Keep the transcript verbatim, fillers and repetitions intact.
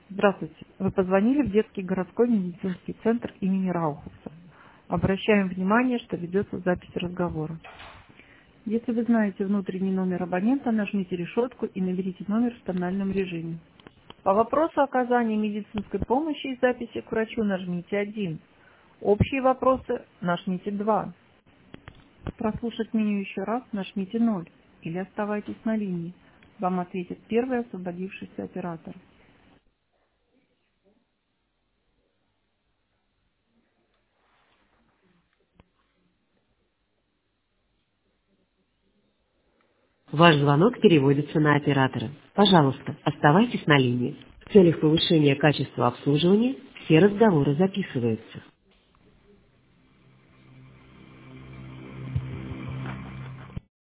Здравствуйте. Вы позвонили в детский городской медицинский центр имени Раухаса. Обращаем внимание, что ведется запись разговора. Если вы знаете внутренний номер абонента, нажмите решетку и наберите номер в тональном режиме. По вопросу оказания медицинской помощи и записи к врачу нажмите один. Общие вопросы нажмите два. Прослушать меню еще раз нажмите ноль или оставайтесь на линии. Вам ответит первый освободившийся оператор. Ваш звонок переводится на оператора. Пожалуйста, оставайтесь на линии. В целях повышения качества обслуживания все разговоры записываются.